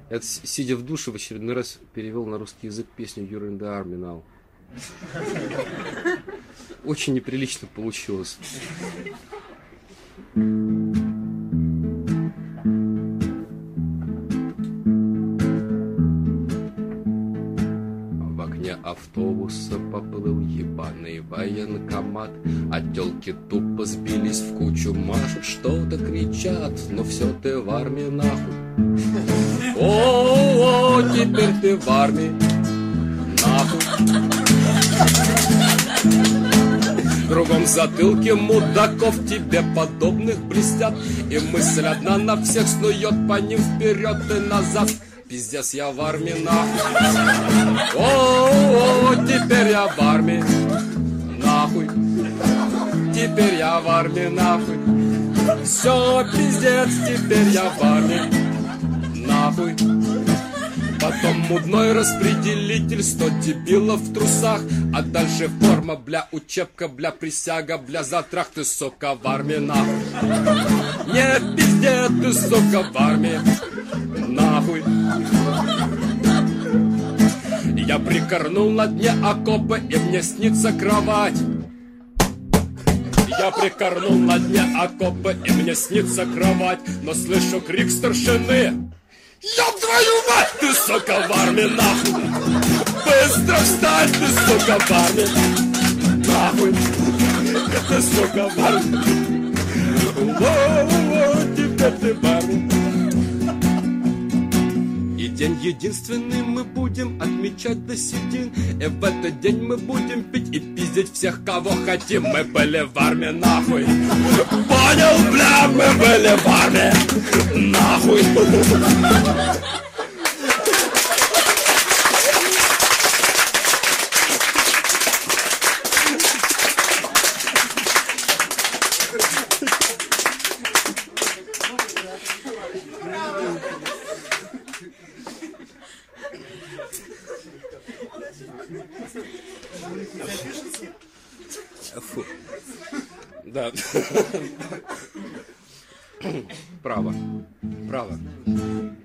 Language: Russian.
Я, сидя в душе, в очередной раз перевел на русский язык песню You're in the Army Now. Очень неприлично получилось. В окне автобуса поплыл ебаный военкомат, а тёлки тупо сбились в кучу, машут, что-то кричат, но все ты в армии нахуй. О, теперь ты в армии нахуй. В другом затылке мудаков тебе подобных блестят, и мысль одна на всех снует по ним вперед и назад. Пиздец, я в армии нахуй. О, теперь я в армии нахуй. Теперь я в армии нахуй. Все, пиздец, теперь я в армии нахуй. Потом мудной распределитель, 100 дебилов в трусах, а дальше форма, бля, учебка, бля, присяга, бля, затрах, ты, сука, в армии нахуй. Не пиздец, ты, сука, в армии нахуй. Я прикорнул на дне окопа, и мне снится кровать. Я прикорнул на дне окопа, и мне снится кровать, но слышу крик старшины. Ёб твою мать, ты, сука, в армии нахуй. Быстро встань, ты, сука, в армии нахуй. Ты, сука, в армии. О, теперь ты в армии. И день единственный мы будем отмечать до седин, и в этот день мы будем пить и пиздить всех, кого хотим. Мы были в армии нахуй. Понял, бля, мы были в армии нахуй. Фу. Да. Право. Право.